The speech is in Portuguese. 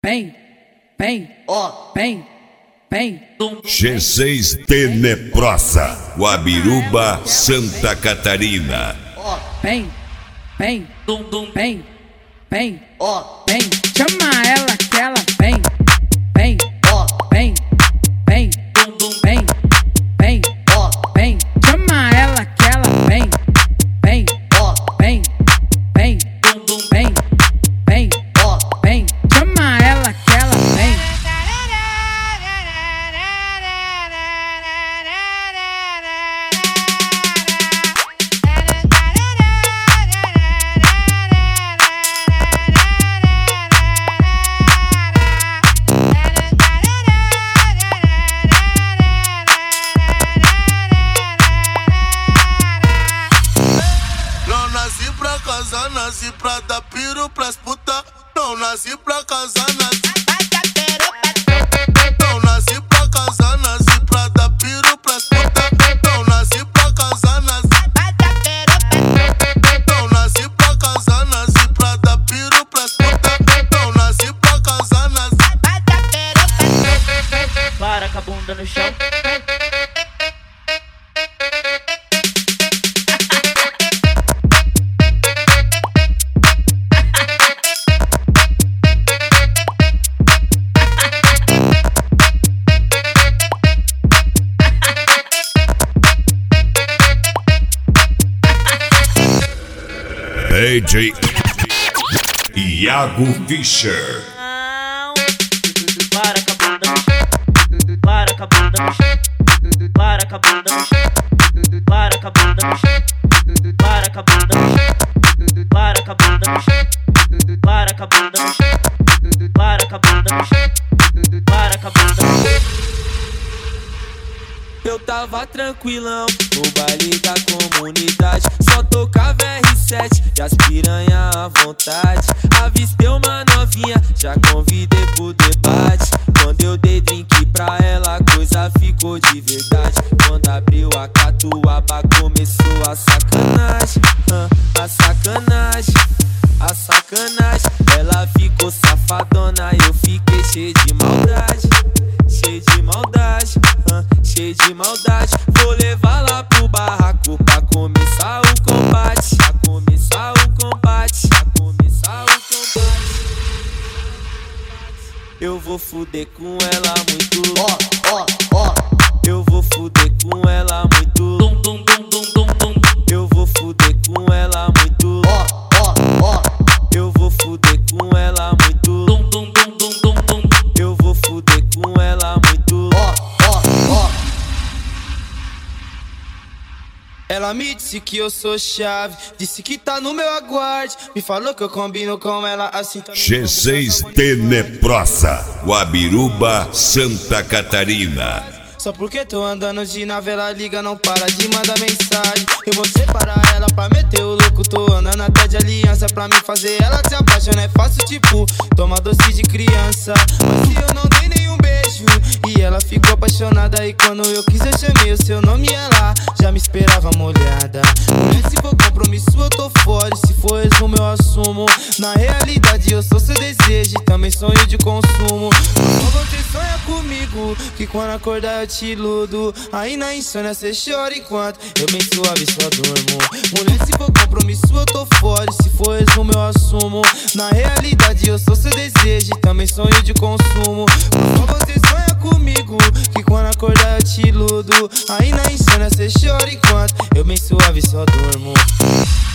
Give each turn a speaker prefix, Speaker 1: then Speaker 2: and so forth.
Speaker 1: Vem, vem.
Speaker 2: G6 Teneprosa, Guabiruba, Santa Catarina.
Speaker 1: Vem. Chama ela que ela vem. Chama ela que ela vem. Chama ela que ela vem.
Speaker 3: Nasci pra dar piro pras puta. Não nasci pra casar, Não nasci pra casar, nasci pra dar piro pras puta. Não nasci pra casar, Não nasci pra casar, nasci pra dar piro pras puta. Não nasci pra casar,
Speaker 4: Para com a bunda no chão.
Speaker 2: DJ Iago Fischer.
Speaker 4: Para com a bunda no chão. Para com a bunda no chão. Para com a bunda no chão. Para com a bunda no chão. Para com a bunda no chão. Para com a bunda no chão. Para com a bunda no chão. Para com a bunda no chão. Para com a bunda no chão.
Speaker 5: Eu tava tranquilão no baile da comunidade, só tocava R7 e as piranha à vontade. Avistei uma novinha, já convidei pro debate. Quando eu dei drink pra ela, a coisa ficou de verdade. Quando abriu a catuaba, começou a sacanagem, a sacanagem, a sacanagem. Ela ficou safadona, eu fiquei cheio de maldade, cheio de maldade, cheio de maldade. Vou levar lá pro barraco pra começar o combate, pra começar o combate, pra começar o combate. Eu vou fuder com ela muito, eu vou fuder com ela muito, eu vou fuder com ela muito, eu vou fuder com ela muito, eu vou fuder com ela muito. Ela me disse que eu sou chave, disse que tá no meu aguarde, me falou que eu combino com ela assim também.
Speaker 2: G6 Teneprosa, Guabiruba, Santa Catarina.
Speaker 5: Só porque tô andando de nave, ela liga, não para de mandar mensagem. Eu vou separar ela pra meter o louco, tô andando até de aliança pra me fazer ela se apaixonar. É fácil tipo, toma doce de criança. Mas se eu não dei nenhum beijo e ela ficou apaixonada, e quando eu quis eu chamei o seu nome e ela já me esperava molhada. Mulher, se for compromisso eu tô fora, e se for resumo eu assumo. Na realidade eu sou seu desejo e também sonho de consumo. Só você sonha comigo, que quando acordar eu te iludo. Aí na insônia cê chora enquanto eu bem suave só durmo. Mulher, se for compromisso eu tô fora, e se for resumo eu assumo. Na realidade eu sou seu desejo e também sonho de consumo. Só você sonha comigo, que quando acordar eu te iludo. Aí na insônia cê chora enquanto eu bem suave só durmo.